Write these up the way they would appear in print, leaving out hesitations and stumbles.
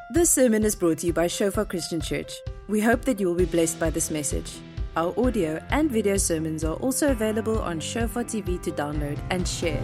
This sermon is brought to you by Shofar Christian Church. We hope that you will be blessed by this message. Our audio and video sermons are also available on Shofar TV to download and share.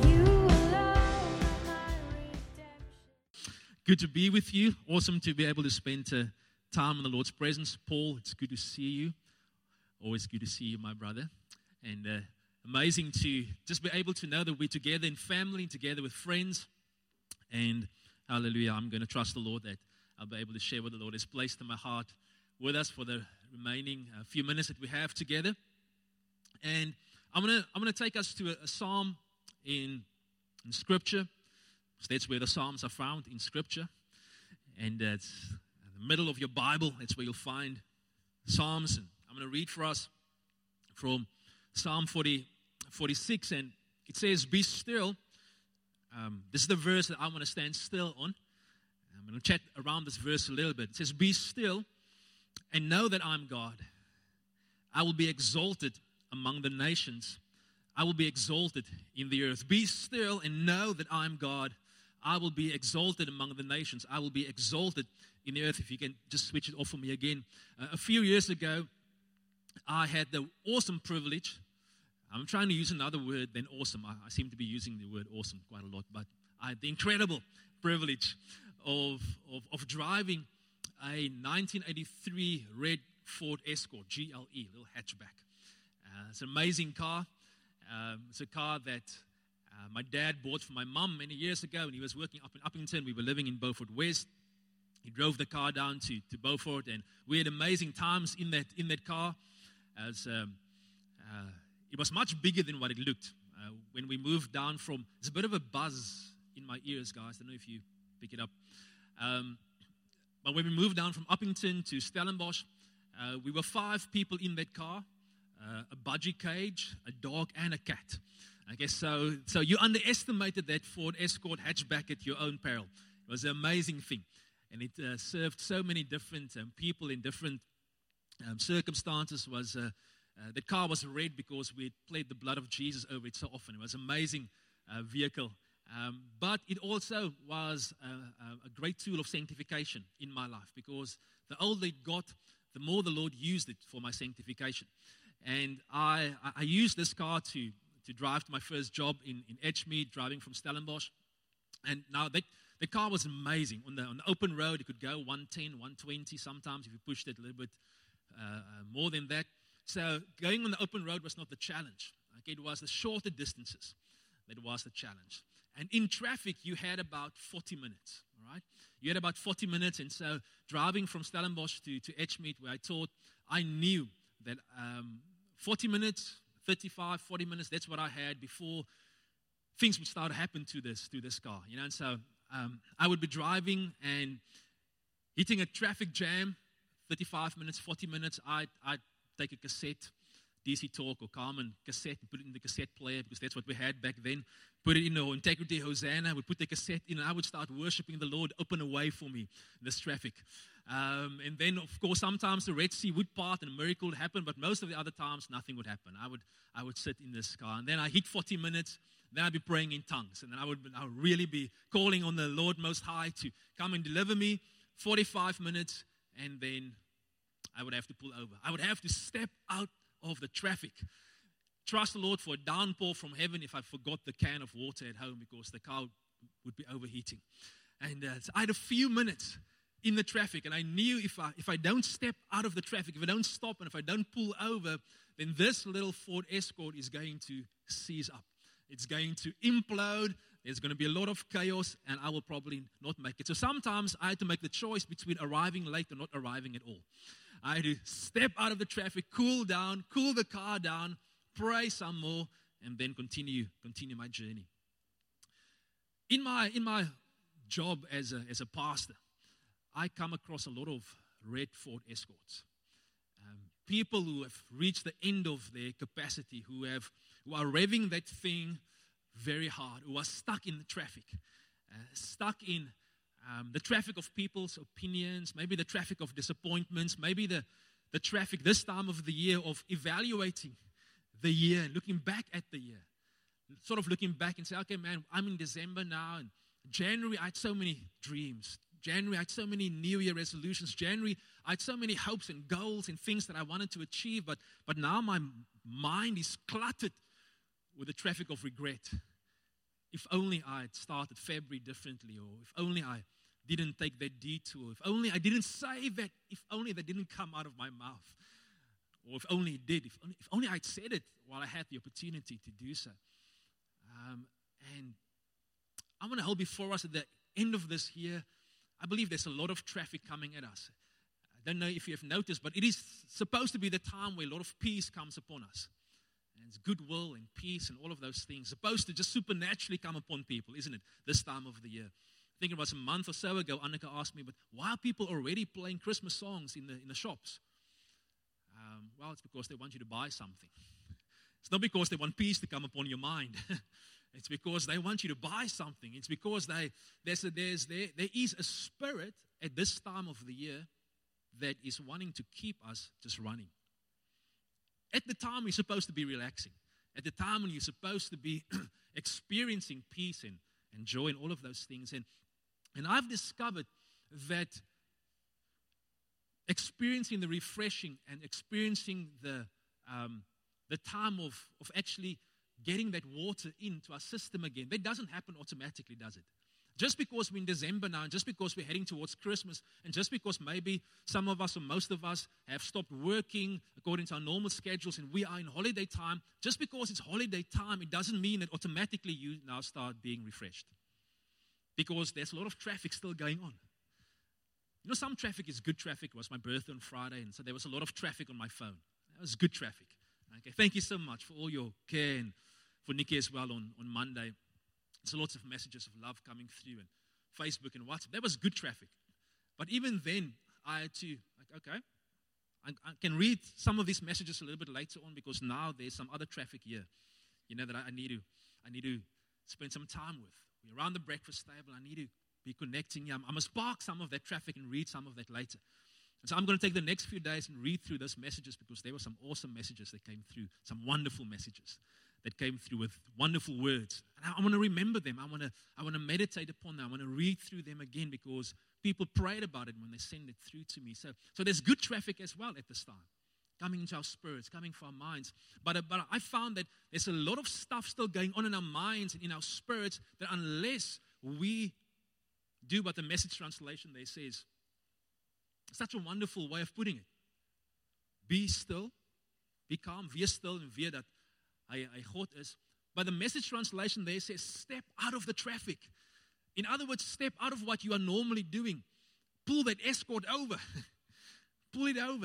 Good to be with you. Awesome to be able to spend time in the Lord's presence. Paul, it's good to see you. Always good to see you, my brother. And amazing to just be able to know that we're together in family, together with friends. And hallelujah, I'm going to trust the Lord that I'll be able to share what the Lord has placed in my heart with us for the remaining few minutes that we have together. And I'm gonna take us to a psalm in Scripture. So that's where the Psalms are found, in Scripture. And it's in the middle of your Bible. That's where you'll find Psalms. And I'm going to read for us from Psalm 46. And it says, "Be still." This is the verse that I want to stand still on. I'm going to chat around this verse a little bit. It says, "Be still and know that I'm God. I will be exalted among the nations. I will be exalted in the earth. Be still and know that I'm God. I will be exalted among the nations. I will be exalted in the earth." If you can just switch it off for me again. A few years ago, I had the awesome privilege. I'm trying to use another word than awesome. I seem to be using the word awesome quite a lot. But I had the incredible privilege of driving a 1983 red Ford Escort, GLE, little hatchback. It's an amazing car. It's a car that my dad bought for my mum many years ago, and he was working up in Uppington. We were living in Beaufort West. He drove the car down to Beaufort, and we had amazing times in that car. It was much bigger than what it looked. When we moved down from, there's a bit of a buzz in my ears, guys. I don't know if you pick it up. But when we moved down from Uppington to Stellenbosch, we were 5 people in that car, a budgie cage, a dog, and a cat. Okay, so you underestimated that Ford Escort hatchback at your own peril. It was an amazing thing. And it served so many different people in different circumstances. The car was red because we had played the blood of Jesus over it so often. It was an amazing vehicle. But it also was a great tool of sanctification in my life, because the older it got, the more the Lord used it for my sanctification. And I used this car to drive to my first job in Edgemead, driving from Stellenbosch. And now the car was amazing. On the open road, it could go 110, 120 sometimes if you pushed it a little bit more than that. So going on the open road was not the challenge. Okay, it was the shorter distances that was the challenge. And in traffic, you had about 40 minutes, all right? You had about 40 minutes, and so driving from Stellenbosch to Edgemead, where I taught, I knew that 40 minutes, 35, 40 minutes, that's what I had before things would start to happen to this car, you know? And so I would be driving and hitting a traffic jam, 35 minutes, 40 minutes, I'd take a cassette, DC Talk or Carmen cassette, and put it in the cassette player, because that's what we had back then. Put it in the Integrity Hosanna. We put the cassette in, and I would start worshiping the Lord. Open a way for me in this traffic. And then, of course, sometimes the Red Sea would part and a miracle would happen, but most of the other times, nothing would happen. I would sit in this car, and then I hit 40 minutes. Then I'd be praying in tongues, and then I would really be calling on the Lord Most High to come and deliver me. 45 minutes, and then I would have to pull over. I would have to step out of the traffic. Trust the Lord for a downpour from heaven if I forgot the can of water at home, because the car would be overheating. And so I had a few minutes in the traffic, and I knew if I don't step out of the traffic, if I don't stop, and if I don't pull over, then this little Ford Escort is going to seize up. It's going to implode. There's going to be a lot of chaos, and I will probably not make it. So sometimes I had to make the choice between arriving late or not arriving at all. I had to step out of the traffic, cool down, cool the car down, pray some more, and then continue my journey. In my job as a pastor, I come across a lot of red Ford Escorts. People who have reached the end of their capacity, who are revving that thing very hard, who are stuck in the traffic, stuck in the traffic of people's opinions, maybe the traffic of disappointments, maybe the traffic this time of the year of evaluating the year, looking back at the year. Sort of looking back and say, okay, man, I'm in December now, and January I had so many dreams. January, I had so many New Year resolutions. January, I had so many hopes and goals and things that I wanted to achieve, but now my mind is cluttered with the traffic of regret. If only I had started February differently, or if only I didn't take that detour, if only I didn't say that, if only that didn't come out of my mouth, or if only it did, if only I'd said it while I had the opportunity to do so. And I want to hold before us at the end of this year, I believe there's a lot of traffic coming at us. I don't know if you have noticed, but it is supposed to be the time where a lot of peace comes upon us. And it's goodwill and peace and all of those things. Supposed to just supernaturally come upon people, isn't it, this time of the year? I think it was a month or so ago, Annika asked me, but why are people already playing Christmas songs in the shops? Well, it's because they want you to buy something. It's not because they want peace to come upon your mind. It's because they want you to buy something. It's because there is a spirit at this time of the year that is wanting to keep us just running. At the time you're supposed to be relaxing. At the time when you're supposed to be experiencing peace and joy and all of those things. And I've discovered that experiencing the refreshing and experiencing the time of actually getting that water into our system again, that doesn't happen automatically, does it? Just because we're in December now, and just because we're heading towards Christmas, and just because maybe some of us or most of us have stopped working according to our normal schedules and we are in holiday time, just because it's holiday time, it doesn't mean that automatically you now start being refreshed. Because there's a lot of traffic still going on. You know, some traffic is good traffic. It was my birthday on Friday, and so there was a lot of traffic on my phone. That was good traffic. Okay, thank you so much for all your care, and for Nikki as well on Monday. There's lots of messages of love coming through, and Facebook and WhatsApp. That was good traffic. But even then, I had to, I can read some of these messages a little bit later on, because now there's some other traffic here, that I need to spend some time with. We're around the breakfast table. I need to be connecting here. I must park some of that traffic and read some of that later. And so I'm going to take the next few days and read through those messages, because there were some awesome messages that came through, some wonderful messages that came through with wonderful words. And I want to remember them. I want to meditate upon them. I want to read through them again, because people prayed about it when they sent it through to me. So there's good traffic as well at this time, coming into our spirits, coming from our minds. But I found that there's a lot of stuff still going on in our minds and in our spirits, that unless we do what the Message translation there says, such a wonderful way of putting it. Be still, be calm, wees still en weet dat hy God is. But the Message translation there says, step out of the traffic. In other words, step out of what you are normally doing. Pull that escort over. Pull it over.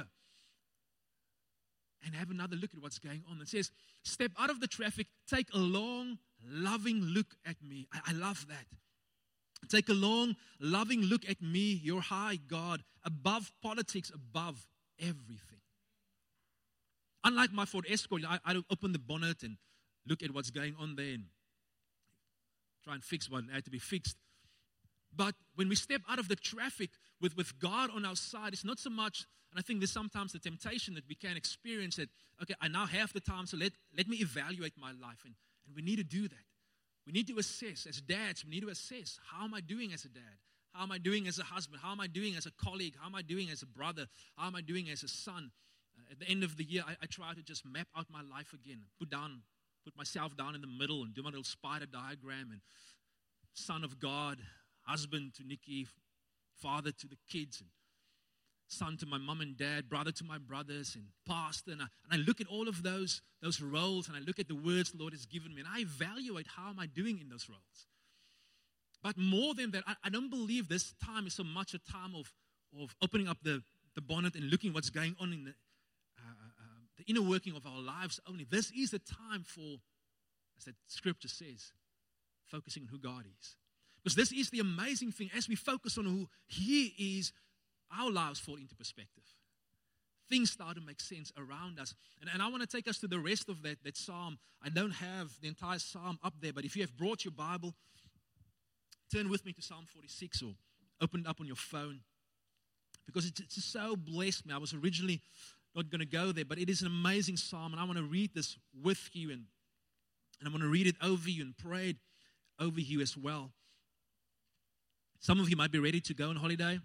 And have another look at what's going on. It says, step out of the traffic, take a long, loving look at me. I love that. Take a long, loving look at me, your high God, above politics, above everything. Unlike my Ford Escort, I don't open the bonnet and look at what's going on there and try and fix what had to be fixed. But when we step out of the traffic with God on our side, it's not so much, and I think there's sometimes the temptation that we can experience that, okay, I now have the time, so let me evaluate my life. And we need to do that. We need to assess. As dads, we need to assess, how am I doing as a dad? How am I doing as a husband? How am I doing as a colleague? How am I doing as a brother? How am I doing as a son? At the end of the year, I try to just map out my life again. Put myself down in the middle and do my little spider diagram. And son of God, husband to Nikki, father to the kids, and son to my mom and dad, brother to my brothers, and pastor. And I look at all of those roles, and I look at the words the Lord has given me, and I evaluate, how am I doing in those roles? But more than that, I don't believe this time is so much a time of opening up the bonnet and looking what's going on in the inner working of our lives only. This is the time for, as that scripture says, focusing on who God is. Because this is the amazing thing. As we focus on who He is, our lives fall into perspective. Things start to make sense around us. And I want to take us to the rest of that psalm. I don't have the entire psalm up there, but if you have brought your Bible, turn with me to Psalm 46 or open it up on your phone. Because it just so blessed me. I was originally not going to go there, but it is an amazing psalm, and I want to read this with you, and I want to read it over you and pray it over you as well. Some of you might be ready to go on holiday.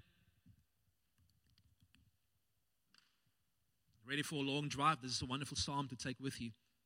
Ready for a long drive. This is a wonderful psalm to take with you.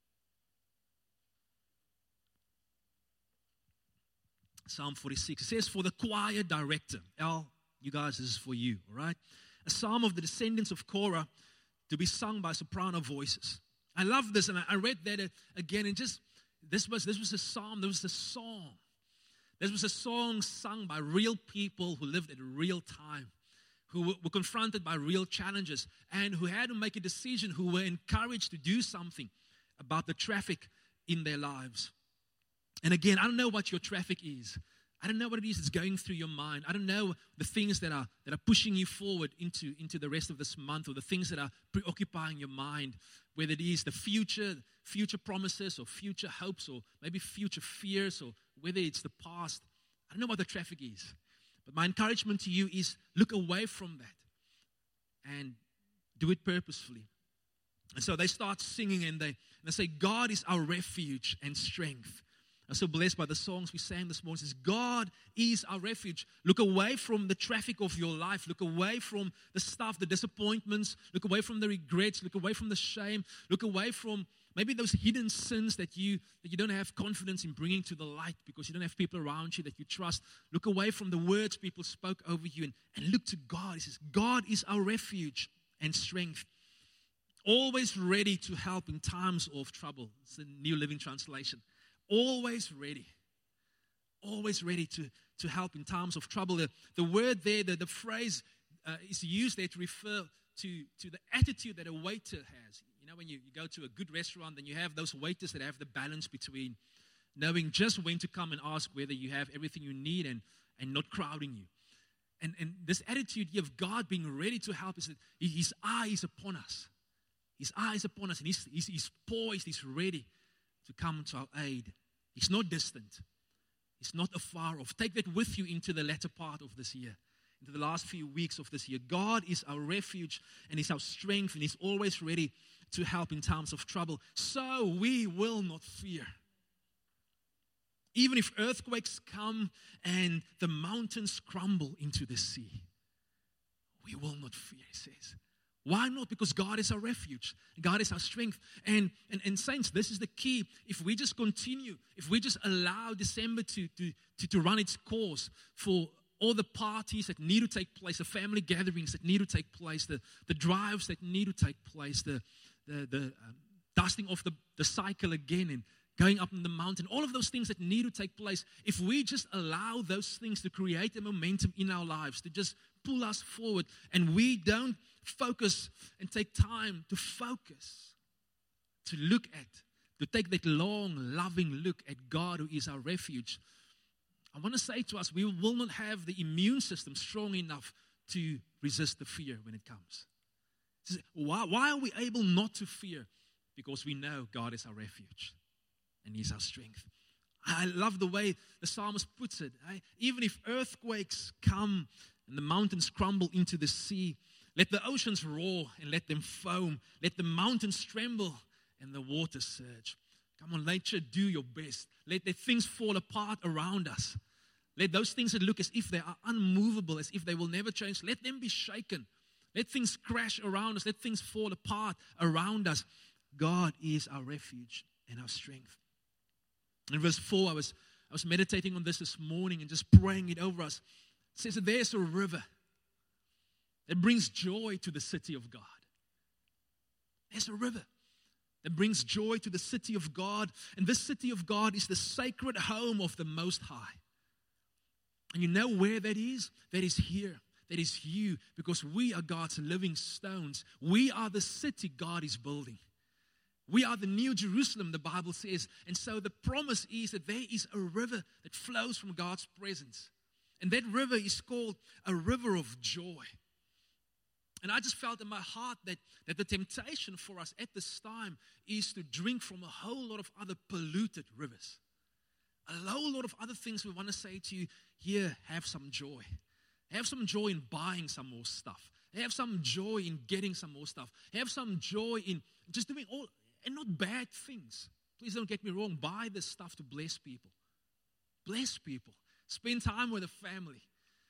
Psalm 46. It says, for the choir director. Al, you guys, this is for you, all right? A psalm of the descendants of Korah to be sung by soprano voices. I love this, and I read that again, and just, this was a psalm, there was a song. This was a song sung by real people who lived at a real time, who were confronted by real challenges, and who had to make a decision, who were encouraged to do something about the traffic in their lives. And again, I don't know what your traffic is. I don't know what it is that's going through your mind. I don't know the things that are pushing you forward into the rest of this month, or the things that are preoccupying your mind, whether it is the future promises, or future hopes, or maybe future fears, or whether it's the past. I don't know what the traffic is. But my encouragement to you is look away from that and do it purposefully. And so they start singing, and they say, God is our refuge and strength. I'm so blessed by the songs we sang this morning. It says, God is our refuge. Look away from the traffic of your life. Look away from the stuff, the disappointments. Look away from the regrets. Look away from the shame. Look away from maybe those hidden sins that you don't have confidence in bringing to the light because you don't have people around you that you trust. Look away from the words people spoke over you and look to God. He says, God is our refuge and strength. Always ready to help in times of trouble. It's the New Living Translation. Always ready to help in times of trouble. The word there, the phrase is used there to refer to the attitude that a waiter has. You know, when you go to a good restaurant, then you have those waiters that have the balance between knowing just when to come and ask whether you have everything you need and not crowding you. And this attitude here of God being ready to help is that His eye is upon us. His eye is upon us, and He's poised, He's ready to come to our aid. He's not distant. He's not afar off. Take that with you into the latter part of this year, into the last few weeks of this year. God is our refuge and He's our strength, and He's always ready to help in times of trouble. So we will not fear. Even if earthquakes come and the mountains crumble into the sea, we will not fear, He says. Why not? Because God is our refuge. God is our strength. And saints, this is the key. If we just continue, if we just allow December to run its course for all the parties that need to take place, the family gatherings that need to take place, the drives that need to take place, the dusting off the cycle again and going up in the mountain, all of those things that need to take place, if we just allow those things to create a momentum in our lives, to just pull us forward, and we don't focus and take time to focus, to look at, to take that long, loving look at God who is our refuge, I want to say to us, we will not have the immune system strong enough to resist the fear when it comes. Why are we able not to fear? Because we know God is our refuge and He's our strength. I love the way the psalmist puts it. Even if earthquakes come and the mountains crumble into the sea, let the oceans roar and let them foam. Let the mountains tremble and the waters surge. Come on, nature, do your best. Let things fall apart around us. Let those things that look as if they are unmovable, as if they will never change, let them be shaken. Let things crash around us. Let things fall apart around us. God is our refuge and our strength. In verse 4, I was meditating on this morning and just praying it over us. It says that there's a river that brings joy to the city of God. There's a river that brings joy to the city of God. And this city of God is the sacred home of the Most High. And you know where that is? That is here. That is you, because we are God's living stones. We are the city God is building. We are the New Jerusalem, the Bible says. And so the promise is that there is a river that flows from God's presence. And that river is called a river of joy. And I just felt in my heart that the temptation for us at this time is to drink from a whole lot of other polluted rivers. A whole lot of other things we want to say to you, here, have some joy. Have some joy in buying some more stuff. Have some joy in getting some more stuff. Have some joy in just doing all, and not bad things. Please don't get me wrong. Buy this stuff to bless people. Bless people. Spend time with a family.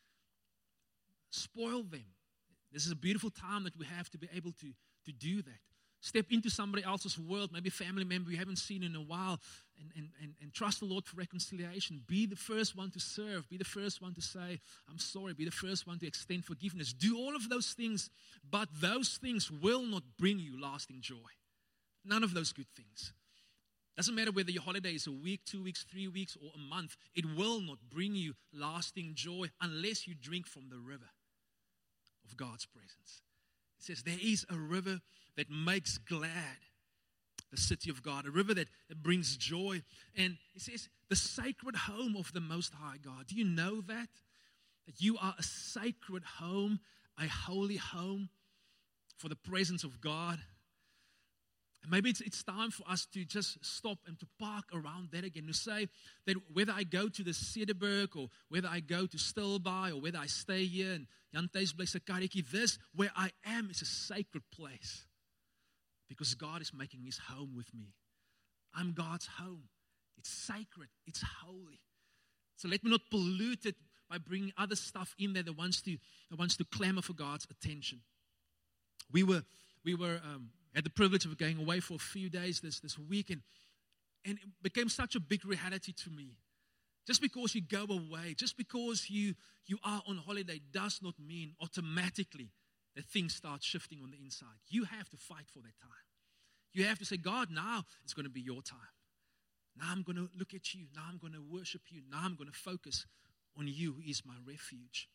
spoil them. This is a beautiful time that we have to be able to do that. Step into somebody else's world, maybe a family member you haven't seen in a while, and trust the Lord for reconciliation. Be the first one to serve. Be the first one to say, I'm sorry. Be the first one to extend forgiveness. Do all of those things, but those things will not bring you lasting joy. None of those good things. Doesn't matter whether your holiday is a week, 2 weeks, 3 weeks, or a month. It will not bring you lasting joy unless you drink from the river of God's presence. It says there is a river that makes glad the city of God, a river that brings joy. And it says the sacred home of the Most High God. Do you know that? That you are a sacred home, a holy home for the presence of God. And maybe it's time for us to just stop and to park around that again. To say that whether I go to the Cederberg or whether I go to Stilbaai or whether I stay here in Jan Thuisblyse Karretjie, this where I am is a sacred place. Because God is making His home with me. I'm God's home. It's sacred. It's holy. So let me not pollute it by bringing other stuff in there that wants to clamor for God's attention. We had the privilege of going away for a few days this week, and it became such a big reality to me. Just because you go away, just because you are on holiday does not mean automatically that things start shifting on the inside. You have to fight for that time. You have to say, God, now it's going to be your time. Now I'm going to look at you. Now I'm going to worship you. Now I'm going to focus on you who is my refuge.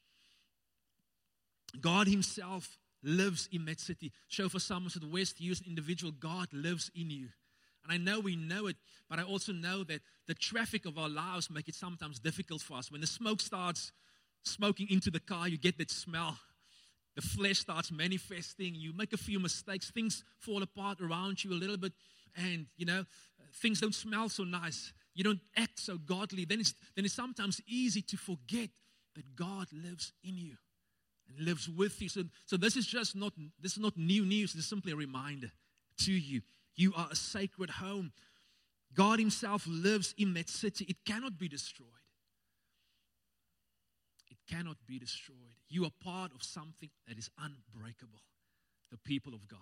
God Himself lives in that city. Shofar Psalmist at West, you as an individual, God lives in you. And I know we know it, but I also know that the traffic of our lives make it sometimes difficult for us. When the smoke starts smoking into the car, you get that smell. The flesh starts manifesting. You make a few mistakes. Things fall apart around you a little bit. And, things don't smell so nice. You don't act so godly. Then it's sometimes easy to forget that God lives in you and lives with you. So this is not new news. This is simply a reminder to you. You are a sacred home. God Himself lives in that city. It cannot be destroyed. It cannot be destroyed. You are part of something that is unbreakable, the people of God.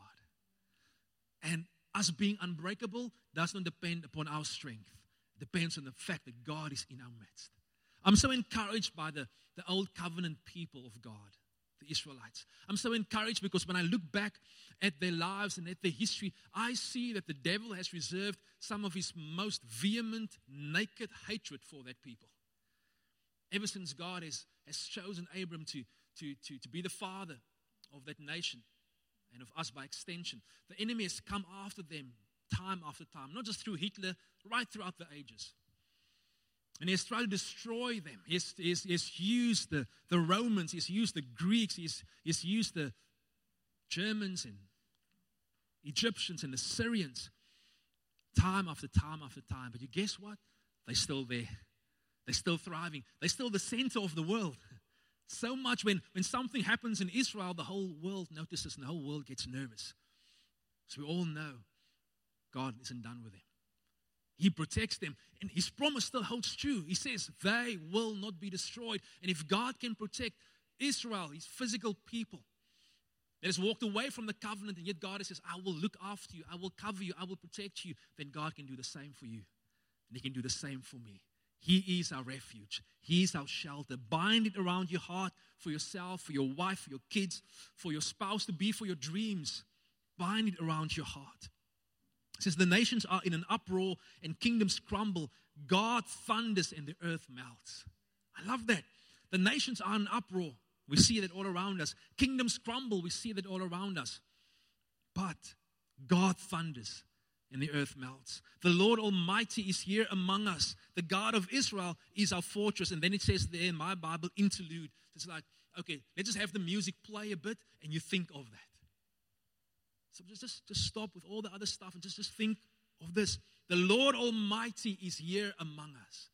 And us being unbreakable does not depend upon our strength. It depends on the fact that God is in our midst. I'm so encouraged by the old covenant people of God, the Israelites. I'm so encouraged because when I look back at their lives and at their history, I see that the devil has reserved some of his most vehement, naked hatred for that people. Ever since God has chosen Abram to be the father of that nation and of us by extension, the enemy has come after them time after time, not just through Hitler, right throughout the ages. And he has tried to destroy them. He has used the Romans, he's used the Greeks, he's used the Germans and Egyptians and the Syrians time after time after time. But you guess what? They're still there. They're still thriving. They're still the center of the world. So much when something happens in Israel, the whole world notices and the whole world gets nervous. So we all know God isn't done with them. He protects them, and His promise still holds true. He says they will not be destroyed. And if God can protect Israel, His physical people, that has walked away from the covenant, and yet God says, I will look after you, I will cover you, I will protect you, then God can do the same for you. And He can do the same for me. He is our refuge. He is our shelter. Bind it around your heart for yourself, for your wife, for your kids, for your spouse to be, for your dreams. Bind it around your heart. It says the nations are in an uproar and kingdoms crumble. God thunders and the earth melts. I love that. The nations are in an uproar. We see that all around us. Kingdoms crumble. We see that all around us. But God thunders and the earth melts. The Lord Almighty is here among us. The God of Israel is our fortress. And then it says there in my Bible, interlude. It's like, okay, let's just have the music play a bit and you think of that. So just stop with all the other stuff and just think of this. The Lord Almighty is here among us.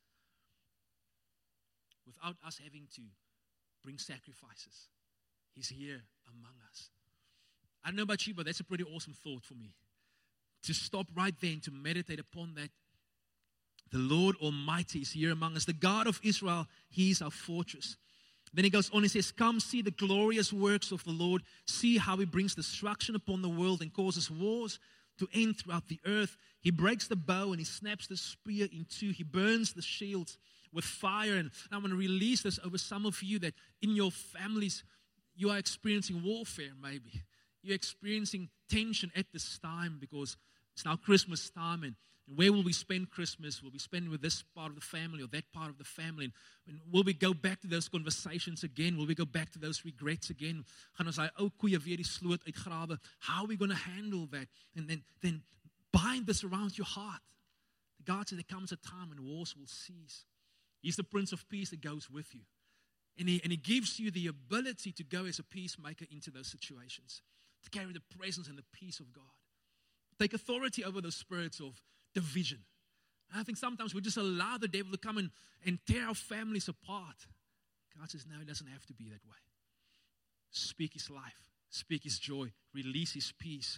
Without us having to bring sacrifices. He's here among us. I don't know about you, but that's a pretty awesome thought for me. To stop right there and to meditate upon that. The Lord Almighty is here among us. The God of Israel, He is our fortress. Then he goes on, he says, come see the glorious works of the Lord. See how he brings destruction upon the world and causes wars to end throughout the earth. He breaks the bow and he snaps the spear in two. He burns the shields with fire. And I want to release this over some of you that in your families, you are experiencing warfare maybe. You're experiencing tension at this time because it's now Christmas time, and where will we spend Christmas? Will we spend with this part of the family or that part of the family? And will we go back to those conversations again? Will we go back to those regrets again? Gaan ons daai ou koeie weer die sloot uitgrawe? How are we going to handle that? And then bind this around your heart. God said there comes a time when wars will cease. He's the Prince of Peace that goes with you. And he gives you the ability to go as a peacemaker into those situations, to carry the presence and the peace of God. Take authority over those spirits of division. And I think sometimes we just allow the devil to come and tear our families apart. God says, no, it doesn't have to be that way. Speak his life, speak his joy, release his peace.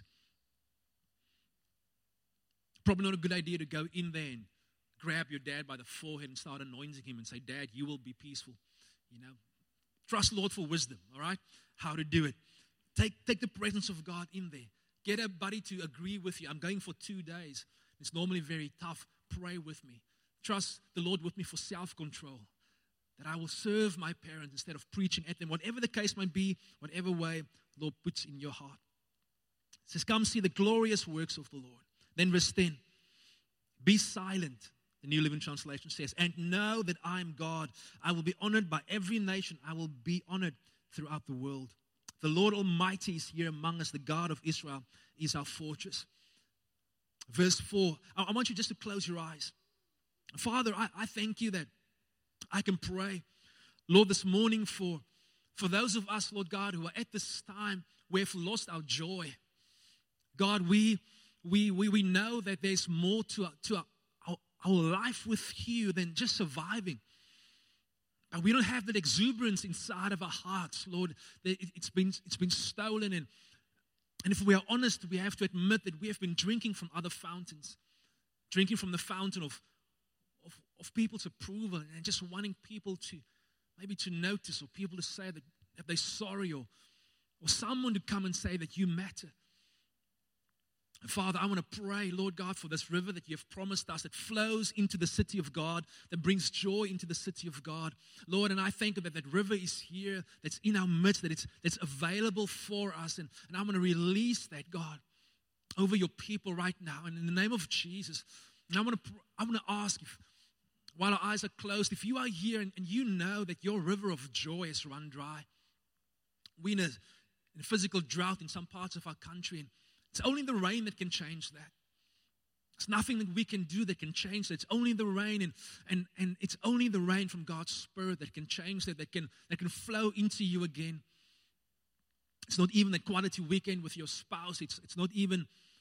Probably not a good idea to go in there and grab your dad by the forehead and start anointing him and say, Dad, you will be peaceful. You know, trust the Lord for wisdom, all right? How to do it. Take the presence of God in there. Get a buddy to agree with you. I'm going for 2 days. It's normally very tough. Pray with me. Trust the Lord with me for self-control. That I will serve my parents instead of preaching at them. Whatever the case might be, whatever way the Lord puts in your heart. It says, come see the glorious works of the Lord. Then verse 10. Be silent. The New Living Translation says, and know that I am God. I will be honored by every nation. I will be honored throughout the world. The Lord Almighty is here among us. The God of Israel is our fortress. Verse 4. I want you just to close your eyes. Father, I thank you that I can pray, Lord, this morning for those of us, Lord God, who are at this time, we have lost our joy. God, we know that there's more to our life with you than just surviving. But we don't have that exuberance inside of our hearts, Lord. It's been stolen, and if we are honest, we have to admit that we have been drinking from other fountains, drinking from the fountain of people's approval, and just wanting people to maybe to notice, or people to say that they're sorry, or someone to come and say that you matter. Father, I want to pray, Lord God, for this river that you have promised us that flows into the city of God, that brings joy into the city of God. Lord, and I thank you that river is here, that's in our midst, that it's available for us. And I want to release that, God, over your people right now. And in the name of Jesus, and I want to ask, if, while our eyes are closed, if you are here and you know that your river of joy has run dry. We're in a physical drought in some parts of our country, and it's only the rain that can change that. It's nothing that we can do that can change that. It's only the rain, and it's only the rain from God's Spirit that can change that can flow into you again. It's not even that quality weekend with your spouse. It's not even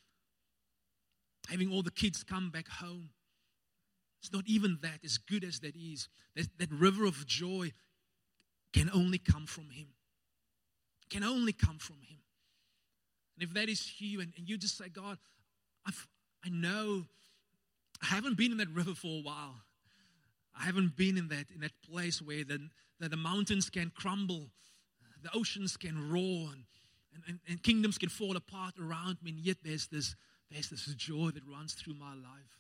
having all the kids come back home. It's not even that, as good as that is. That river of joy can only come from Him. Can only come from Him. And if that is you, and you just say, God, I know I haven't been in that river for a while. I haven't been in that place where the mountains can crumble, the oceans can roar, and kingdoms can fall apart around me. And yet there's this joy that runs through my life.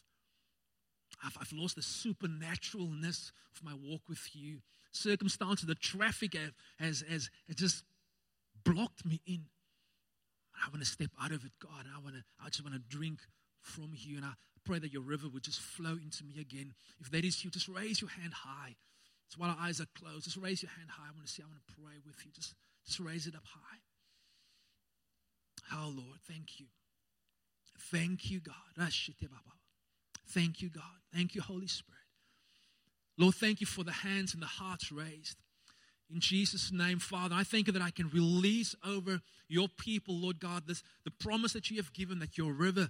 I've lost the supernaturalness of my walk with you. Circumstances, the traffic has just blocked me in. I want to step out of it, God. I just want to drink from you. And I pray that your river would just flow into me again. If that is you, just raise your hand high. So while our eyes are closed, just raise your hand high. I want to pray with you. Just raise it up high. Oh, Lord, thank you. Thank you, God. Thank you, God. Thank you, Holy Spirit. Lord, thank you for the hands and the hearts raised. In Jesus' name, Father, I thank you that I can release over your people, Lord God, the promise that you have given, that your river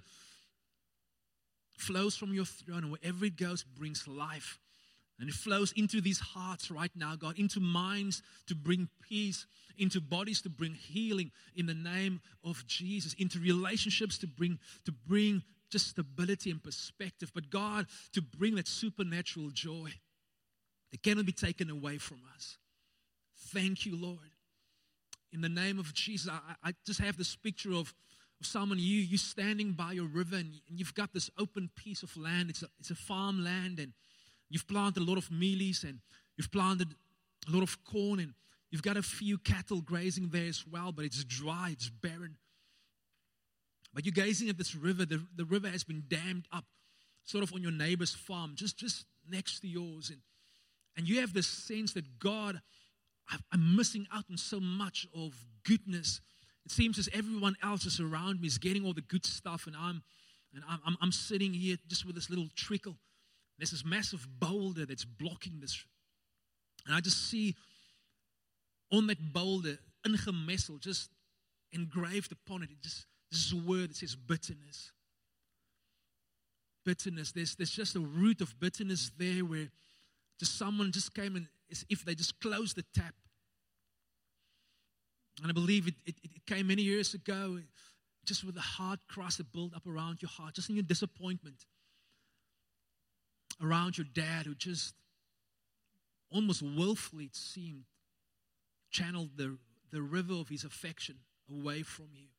flows from your throne, and wherever it goes, it brings life. And it flows into these hearts right now, God, into minds to bring peace, into bodies to bring healing in the name of Jesus, into relationships to bring just stability and perspective, but God, to bring that supernatural joy that cannot be taken away from us. Thank you, Lord. In the name of Jesus, I just have this picture of someone, you standing by your river, and you've got this open piece of land. It's a farmland, and you've planted a lot of mealies, and you've planted a lot of corn, and you've got a few cattle grazing there as well, but it's dry, it's barren. But you're gazing at this river. The river has been dammed up, sort of on your neighbor's farm, just next to yours. And you have this sense that, God, I'm missing out on so much of goodness. It seems as everyone else is around me is getting all the good stuff, and I'm sitting here just with this little trickle. There's this massive boulder that's blocking this. And I just see on that boulder, ingemessel, just engraved upon it, this is a word that says bitterness. Bitterness. There's just a root of bitterness there where just someone just came and as if they just closed the tap. And I believe it came many years ago, just with a hard crust that built up around your heart, just in your disappointment, around your dad who just almost willfully, it seemed, channeled the river of his affection away from you.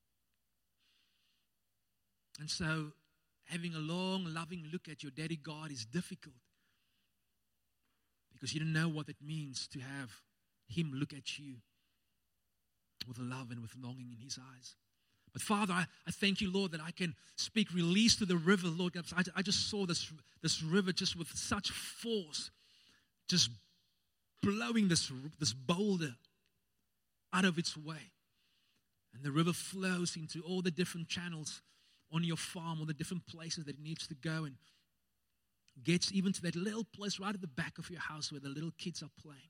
And so, having a long, loving look at your daddy God is difficult because you don't know what it means to have him look at you with love and with longing in his eyes. But Father, I thank you, Lord, that I can speak release to the river, Lord. I just saw this river just with such force, just blowing this boulder out of its way. And the river flows into all the different channels on your farm, all the different places that it needs to go, and gets even to that little place right at the back of your house where the little kids are playing.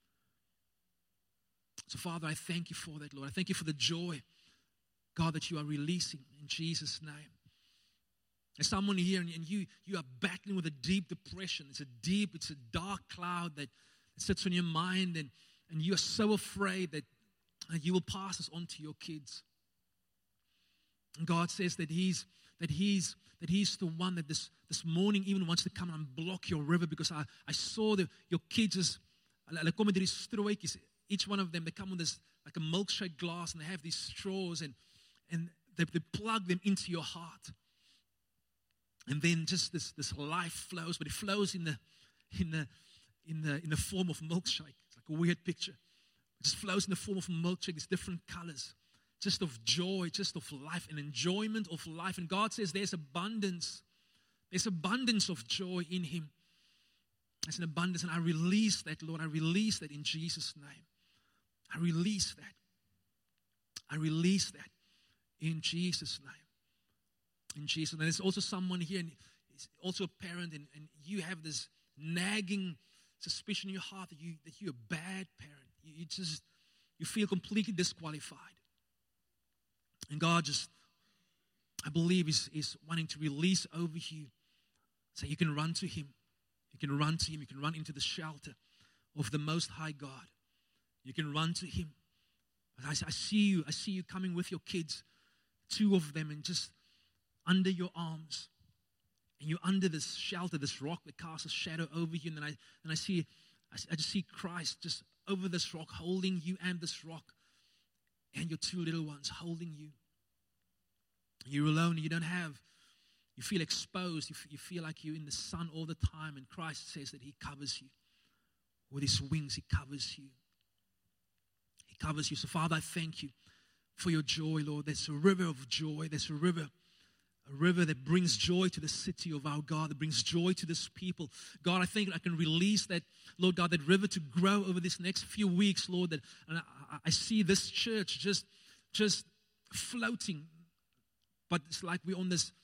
So, Father, I thank you for that, Lord. I thank you for the joy, God, that you are releasing in Jesus' name. There's someone here and you are battling with a deep depression. It's a dark cloud that sits on your mind, and you are so afraid that you will pass this on to your kids. And God says that He's the one that this morning even wants to come and block your river, because I saw your kids hulle kom met hierdie strooitjies. Each one of them, they come with this like a milkshake glass, and they have these straws, and they plug them into your heart. And then just this life flows, but it flows in the form of milkshake. It's like a weird picture. It just flows in the form of milkshake, these different colors, just of joy, just of life, and enjoyment of life. And God says there's abundance. There's abundance of joy in Him. There's an abundance, and I release that, Lord. I release that in Jesus' name. I release that. I release that in Jesus' name. In Jesus' name. There's also someone here, and it's also a parent, and you have this nagging suspicion in your heart that you're a bad parent. You feel completely disqualified. And God just, I believe, is wanting to release over you, so you can run to Him. You can run to Him. You can run into the shelter of the Most High God. You can run to Him. I see you coming with your kids, 2 of them, and just under your arms. And you're under this shelter, this rock that casts a shadow over you. And then I just see Christ just over this rock, holding you and this rock, and your 2 little ones holding you. You're alone. You feel exposed. You feel like you're in the sun all the time. And Christ says that He covers you. With His wings, He covers you. He covers you. So, Father, I thank you for your joy, Lord. There's a river of joy. There's a river that brings joy to the city of our God, that brings joy to this people. God, I think I can release that, Lord God, that river to grow over this next few weeks, Lord. And I see this church just floating, but it's like we're on this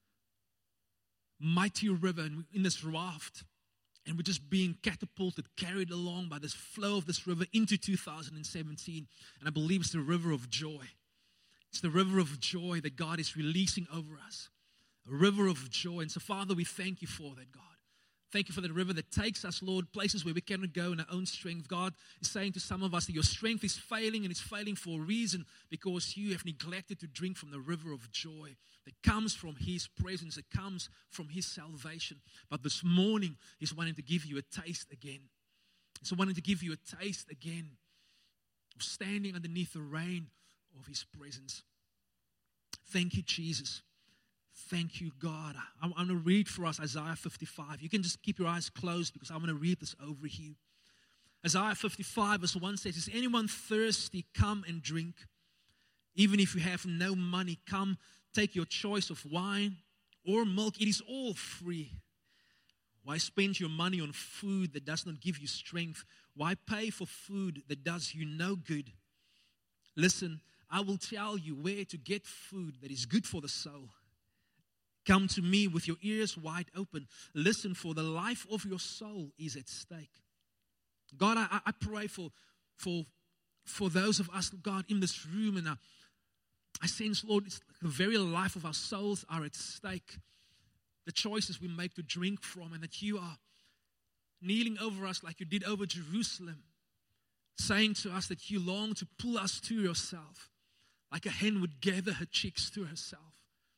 mighty river, and we're in this raft, and we're just being catapulted, carried along by this flow of this river into 2017. And I believe it's the river of joy. It's the river of joy that God is releasing over us. A river of joy. And so, Father, we thank you for that, God. Thank you for that river that takes us, Lord, places where we cannot go in our own strength. God is saying to some of us that your strength is failing, and it's failing for a reason, because you have neglected to drink from the river of joy that comes from His presence, that comes from His salvation. But this morning, He's wanting to give you a taste again. So I wanted to give you a taste again of standing underneath the rain of His presence. Thank you, Jesus. Thank you, God. I'm going to read for us Isaiah 55. You can just keep your eyes closed because I want to read this over you. Isaiah 55 verse 1 says, "Is anyone thirsty? Come and drink. Even if you have no money, come take your choice of wine or milk. It is all free. Why spend your money on food that does not give you strength? Why pay for food that does you no good? Listen, I will tell you where to get food that is good for the soul. Come to me with your ears wide open. Listen, for the life of your soul is at stake." God, I pray for those of us, God, in this room, and I sense, Lord, it's the very life of our souls are at stake. The choices we make to drink from, and that you are kneeling over us like you did over Jerusalem, saying to us that you long to pull us to yourself, like a hen would gather her chicks to herself.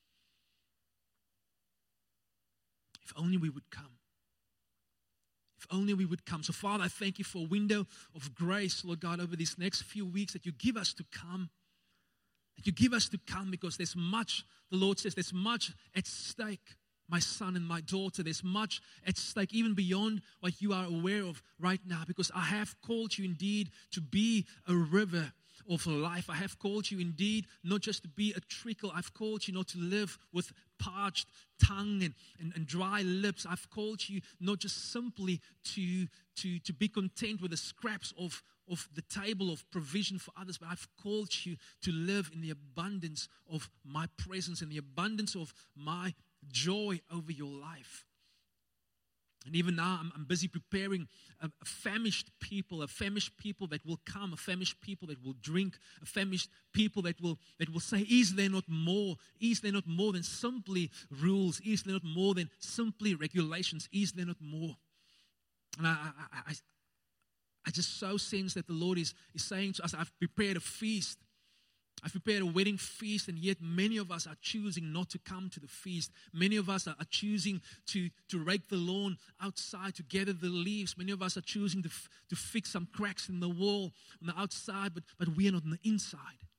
If only we would come. If only we would come. So, Father, I thank you for a window of grace, Lord God, over these next few weeks that you give us to come. That you give us to come because there's much, the Lord says, there's much at stake, my son and my daughter. There's much at stake, even beyond what you are aware of right now, because I have called you indeed to be a river of life. I have called you indeed not just to be a trickle. I've called you not to live with parched tongue and dry lips. I've called you not just simply to be content with the scraps of the table of provision for others, but I've called you to live in the abundance of my presence and the abundance of my joy over your life. And even now, I'm busy preparing a famished people that will come, a famished people that will drink, a famished people that will say, is there not more? Is there not more than simply rules? Is there not more than simply regulations? Is there not more? And I just so sense that the Lord is saying to us, I've prepared a feast. I've prepared a wedding feast, and yet many of us are choosing not to come to the feast. Many of us are choosing to rake the lawn outside, to gather the leaves. Many of us are choosing to fix some cracks in the wall on the outside, but we are not on the inside.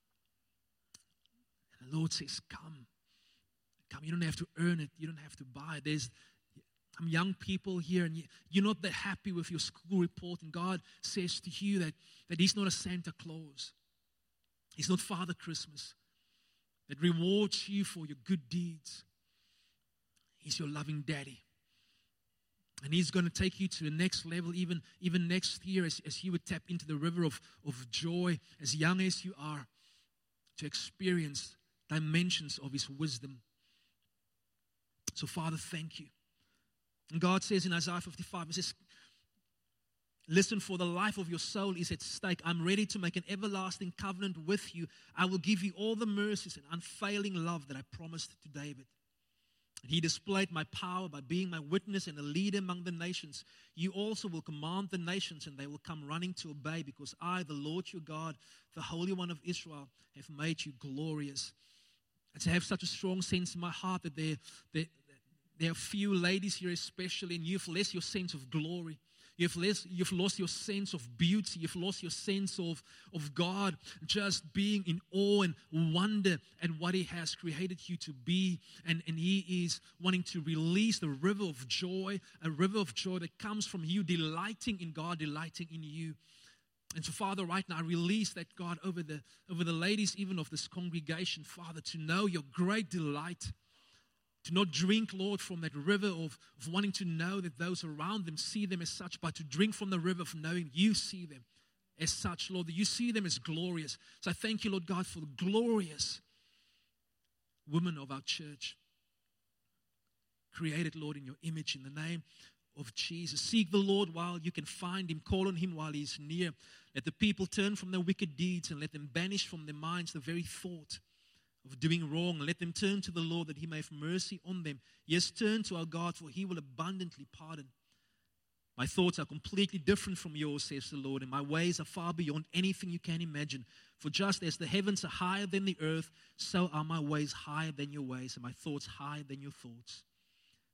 And the Lord says, come. Come. You don't have to earn it. You don't have to buy it. There's some young people here, and you're not that happy with your school report, and God says to you that He's not a Santa Claus. He's not Father Christmas that rewards you for your good deeds. He's your loving daddy. And He's going to take you to the next level, even next year, as you would tap into the river of joy, as young as you are, to experience dimensions of His wisdom. So, Father, thank you. And God says in Isaiah 55, He says, listen, for the life of your soul is at stake. I'm ready to make an everlasting covenant with you. I will give you all the mercies and unfailing love that I promised to David. And he displayed my power by being my witness and a leader among the nations. You also will command the nations, and they will come running to obey, because I, the Lord your God, the Holy One of Israel, have made you glorious. And to have such a strong sense in my heart that there are few ladies here especially, and you've lost your sense of glory. You've lost your sense of beauty. You've lost your sense of God just being in awe and wonder at what He has created you to be. And He is wanting to release the river of joy, a river of joy that comes from you delighting in God, delighting in you. And so, Father, right now, I release that, God, over the ladies even of this congregation, Father, to know your great delight. To not drink, Lord, from that river of wanting to know that those around them see them as such, but to drink from the river of knowing you see them as such, Lord, that you see them as glorious. So I thank you, Lord God, for the glorious women of our church. Created, Lord, in your image, in the name of Jesus. Seek the Lord while you can find Him. Call on Him while He is near. Let the people turn from their wicked deeds, and let them banish from their minds the very thought of doing wrong. Let them turn to the Lord, that He may have mercy on them. Yes, turn to our God, for He will abundantly pardon. My thoughts are completely different from yours, says the Lord, and my ways are far beyond anything you can imagine. For just as the heavens are higher than the earth, so are my ways higher than your ways, and my thoughts higher than your thoughts.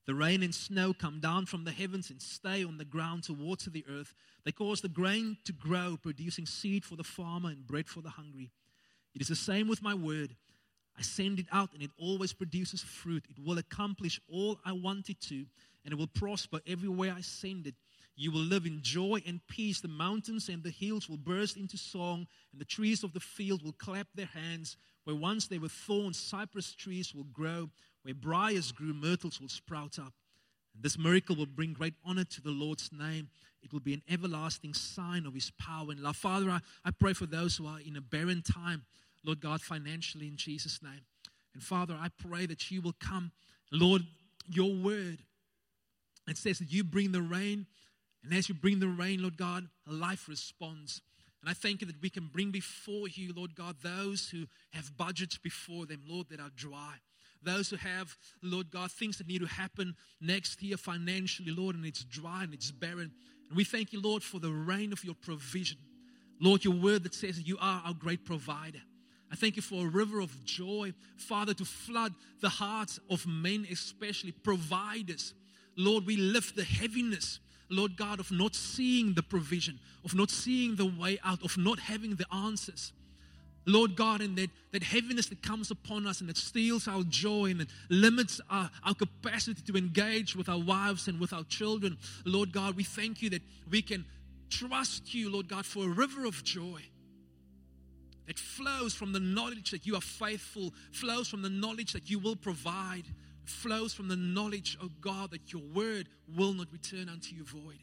The rain and snow come down from the heavens and stay on the ground to water the earth. They cause the grain to grow, producing seed for the farmer and bread for the hungry. It is the same with my word. I send it out and it always produces fruit. It will accomplish all I want it to, and it will prosper everywhere I send it. You will live in joy and peace. The mountains and the hills will burst into song, and the trees of the field will clap their hands. Where once there were thorns, cypress trees will grow. Where briars grew, myrtles will sprout up. And this miracle will bring great honor to the Lord's name. It will be an everlasting sign of His power and love. Father, I pray for those who are in a barren time, Lord God, financially, in Jesus' name. And Father, I pray that You will come. Lord, Your word, it says that You bring the rain. And as You bring the rain, Lord God, life responds. And I thank You that we can bring before You, Lord God, those who have budgets before them, Lord, that are dry. Those who have, Lord God, things that need to happen next year financially, Lord, and it's dry and it's barren. And we thank You, Lord, for the rain of Your provision. Lord, Your word that says that You are our great provider. I thank You for a river of joy, Father, to flood the hearts of men, especially providers. Lord, we lift the heaviness, Lord God, of not seeing the provision, of not seeing the way out, of not having the answers. Lord God, and that heaviness that comes upon us and that steals our joy and it limits our capacity to engage with our wives and with our children. Lord God, we thank You that we can trust You, Lord God, for a river of joy that flows from the knowledge that You are faithful, flows from the knowledge that You will provide, flows from the knowledge, oh God, that Your word will not return unto You void.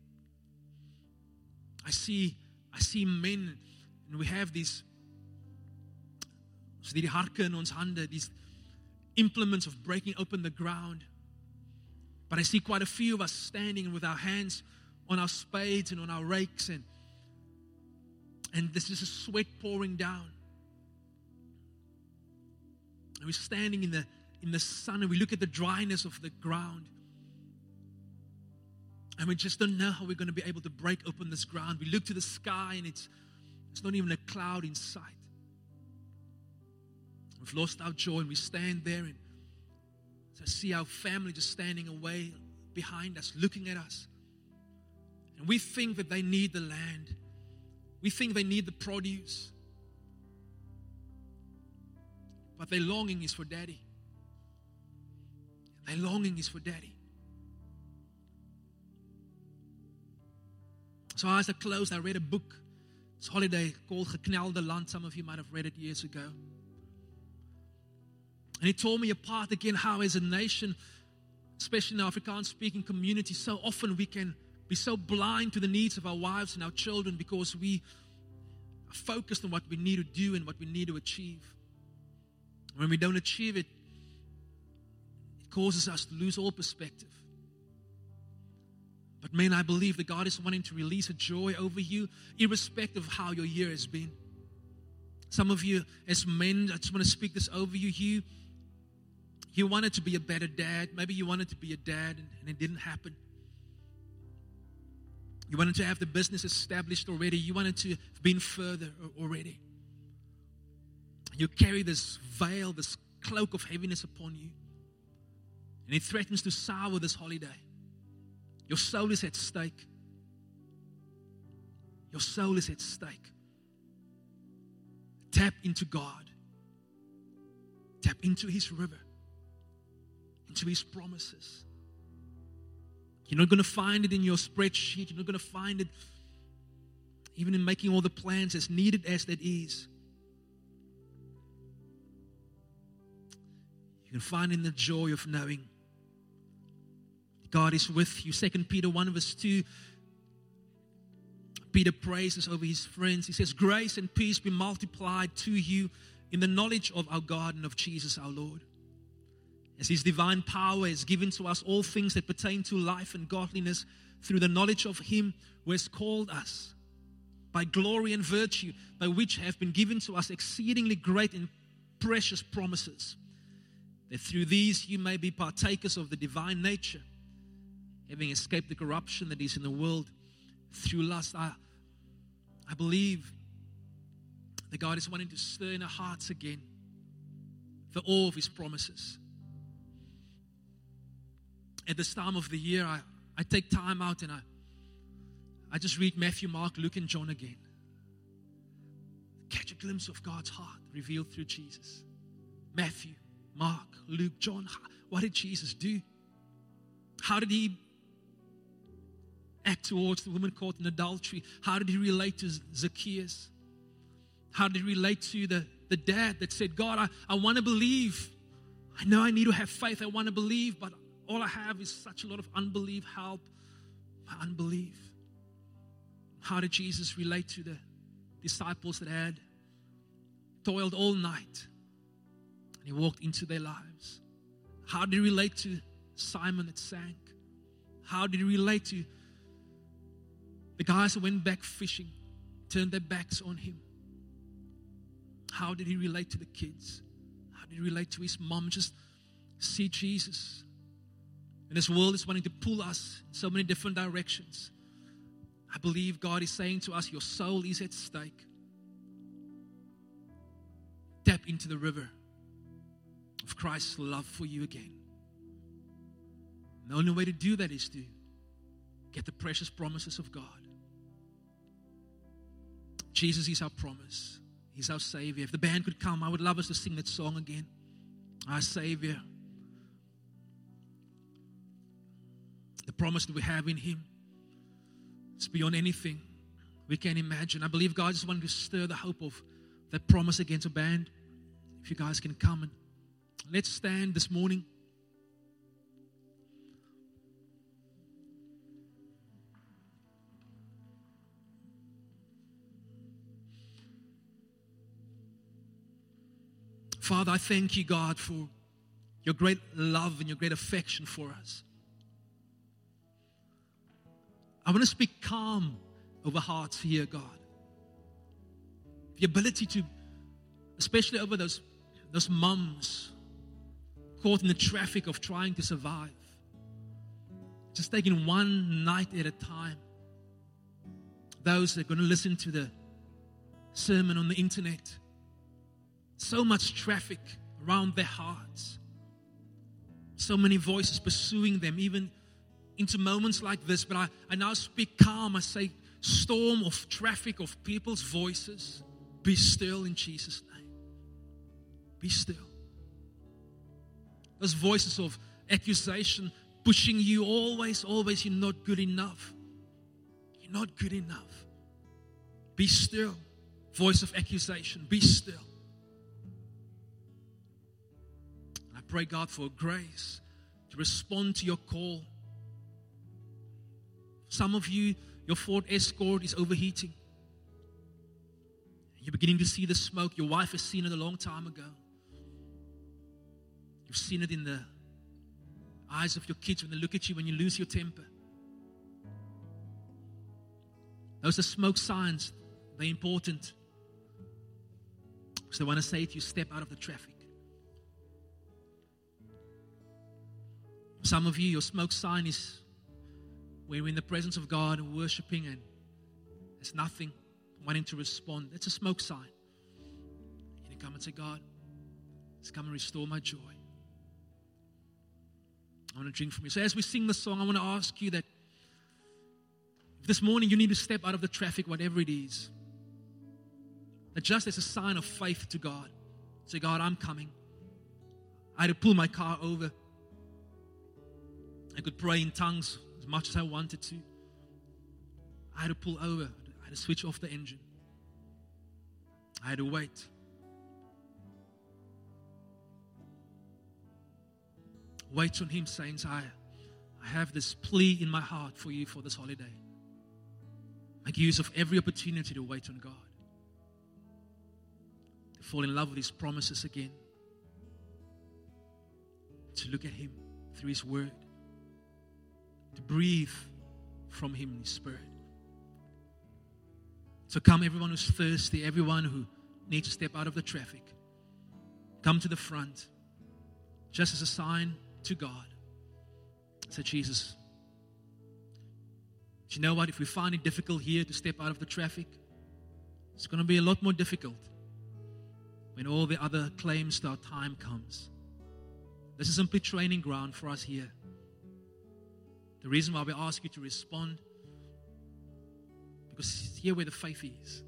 I see men, and we have these die harke in ons hande, these implements of breaking open the ground. But I see quite a few of us standing with our hands on our spades and on our rakes, and this is a sweat pouring down. And we're standing in the sun, and we look at the dryness of the ground, and we just don't know how we're going to be able to break open this ground. We look to the sky, and it's not even a cloud in sight. We've lost our joy, and we stand there, and I see our family just standing away behind us, looking at us. And we think that they need the land. We think they need the produce. But their longing is for Daddy. Their longing is for Daddy. So as I closed, I read a book. It's a holiday called Geknelde Land. Some of you might have read it years ago. And it tore me apart again how as a nation, especially in the Afrikaans-speaking community, so often we can be so blind to the needs of our wives and our children because we are focused on what we need to do and what we need to achieve. When we don't achieve it, it causes us to lose all perspective. But man, I believe that God is wanting to release a joy over you, irrespective of how your year has been. Some of you as men, I just want to speak this over you. You wanted to be a better dad. Maybe you wanted to be a dad and it didn't happen. You wanted to have the business established already. You wanted to have been further already. You carry this veil, this cloak of heaviness upon you. And it threatens to sour this holiday. Your soul is at stake. Your soul is at stake. Tap into God. Tap into His river. Into His promises. You're not going to find it in your spreadsheet. You're not going to find it even in making all the plans, as needed as that is. You can find in the joy of knowing God is with you. 2 Peter 1 verse 2. Peter praises over his friends. He says, grace and peace be multiplied to you in the knowledge of our God and of Jesus our Lord. As His divine power has given to us all things that pertain to life and godliness through the knowledge of Him who has called us by glory and virtue, by which have been given to us exceedingly great and precious promises, that through these you may be partakers of the divine nature, having escaped the corruption that is in the world through lust. I believe that God is wanting to stir in our hearts again the awe of His promises. at this time of the year, I take time out and I just read Matthew, Mark, Luke, and John again. Catch a glimpse of God's heart revealed through Jesus. Matthew, Mark, Luke, John. What did Jesus do? How did he act towards the woman caught in adultery? How did he relate to Zacchaeus? How did he relate to the dad that said, God, I want to believe. I know I need to have faith. I want to believe, but all I have is such a lot of unbelief. Help my unbelief. How did Jesus relate to the disciples that had toiled all night and he walked into their lives? How did he relate to Simon that sank? How did he relate to the guys that went back fishing, turned their backs on him? How did he relate to the kids? How did he relate to his mom? Just see Jesus. And this world is wanting to pull us in so many different directions. I believe God is saying to us, your soul is at stake. Tap into the river of Christ's love for you again. The only way to do that is to get the precious promises of God. Jesus is our promise. He's our Savior. If the band could come, I would love us to sing that song again. Our Savior. The promise that we have in Him is beyond anything we can imagine. I believe God just wanted to stir the hope of that promise against a band. If you guys can come and let's stand this morning. Father, I thank you, God, for your great love and your great affection for us. I want to speak calm over hearts here, God. The ability to, especially over those mums caught in the traffic of trying to survive. Just taking one night at a time. Those that are going to listen to the sermon on the internet. So much traffic around their hearts. So many voices pursuing them, even into moments like this. But I now speak calm. I say, storm of traffic of people's voices, be still in Jesus' name. Be still. Those voices of accusation pushing you always, you're not good enough. You're not good enough. Be still. Voice of accusation, be still. I pray, God, for grace to respond to your call. Some of you, your Ford Escort is overheating. You're beginning to see the smoke. Your wife has seen it a long time ago. You've seen it in the eyes of your kids when they look at you when you lose your temper. Those are smoke signs. They're important. So I want to say to you, step out of the traffic. Some of you, your smoke sign is when we're in the presence of God and worshiping and there's nothing, wanting to respond. That's a smoke sign. You come and say, God, let's come and restore my joy. I want to drink from you. So as we sing the song, I want to ask you that if this morning you need to step out of the traffic, whatever it is, that just as a sign of faith to God, say, God, I'm coming. I had to pull my car over. I could pray in tongues as much as I wanted to. I had to pull over. I had to switch off the engine. I had to wait. Wait on Him, saints. I have this plea in my heart for you for this holiday. Make use of every opportunity to wait on God. To fall in love with His promises again. To look at Him through His Word. To breathe from Him in His Spirit. So come, everyone who's thirsty, everyone who needs to step out of the traffic. Come to the front. Just as a sign to God. Say, Jesus, do you know what? If we find it difficult here to step out of the traffic, it's going to be a lot more difficult when all the other claims to our time comes. This is simply training ground for us here. The reason why we ask you to respond, because it's here where the faith is.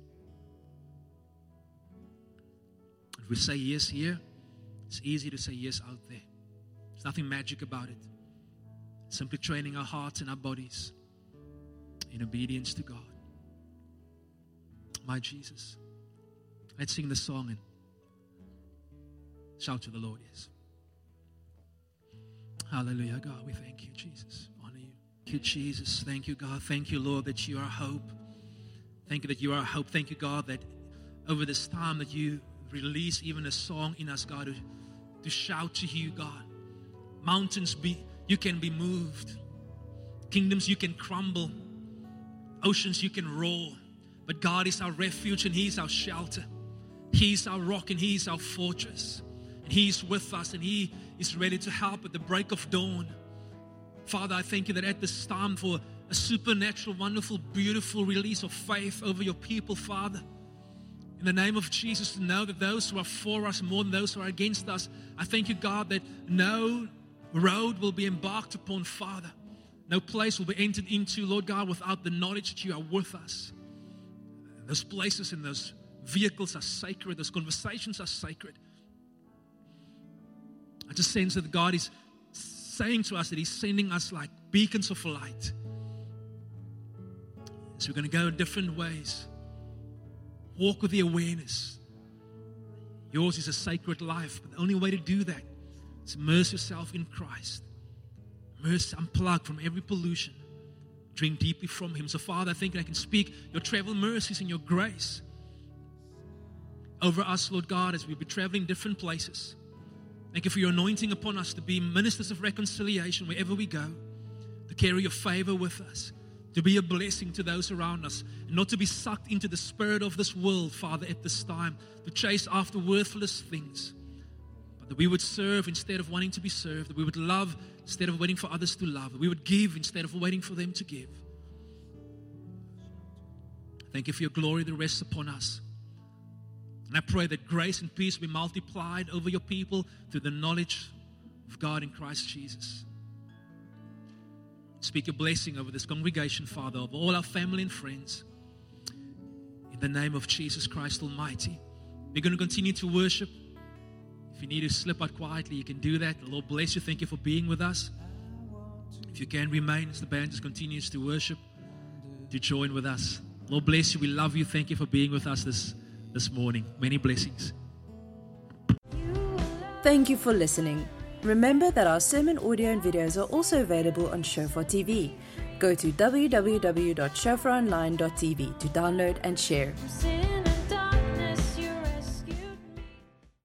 If we say yes here, it's easy to say yes out there. There's nothing magic about it. It's simply training our hearts and our bodies in obedience to God. My Jesus. Let's sing the song and shout to the Lord, yes. Hallelujah, God, we thank you, Jesus. Honor you. Thank you, Jesus. Thank you, God. Thank you, Lord, that you are hope. Thank you that you are hope. Thank you, God, that over this time that you release even a song in us, God, to shout to you, God. Mountains, you can be moved. Kingdoms, you can crumble. Oceans, you can roar. But God is our refuge and He is our shelter. He is our rock and He is our fortress. And He is with us and He is ready to help at the break of dawn. Father, I thank you that at this time for a supernatural, wonderful, beautiful release of faith over your people, Father. In the name of Jesus, to know that those who are for us more than those who are against us, I thank you, God, that no road will be embarked upon, Father. No place will be entered into, Lord God, without the knowledge that you are with us. Those places and those vehicles are sacred. Those conversations are sacred. I just sense that God is saying to us that He's sending us like beacons of light. So we're going to go in different ways. Walk with the awareness. Yours is a sacred life, but the only way to do that is immerse yourself in Christ. Immerse, unplug from every pollution. Drink deeply from Him. So Father, I think I can speak your travel mercies and your grace over us, Lord God, as we'll be traveling different places. Thank you for your anointing upon us to be ministers of reconciliation wherever we go, to carry your favor with us, to be a blessing to those around us, and not to be sucked into the spirit of this world, Father, at this time, to chase after worthless things, but that we would serve instead of wanting to be served, that we would love instead of waiting for others to love, that we would give instead of waiting for them to give. Thank you for your glory that rests upon us. And I pray that grace and peace be multiplied over your people through the knowledge of God in Christ Jesus. Speak a blessing over this congregation, Father, of all our family and friends. In the name of Jesus Christ Almighty. We're going to continue to worship. If you need to slip out quietly, you can do that. The Lord bless you. Thank you for being with us. If you can remain as the band just continues to worship, to join with us. Lord bless you. We love you. Thank you for being with us this morning. Many blessings. Thank you for listening. Remember that our sermon audio and videos are also available on Shofar TV. Go to www.shofaronline.tv to download and share.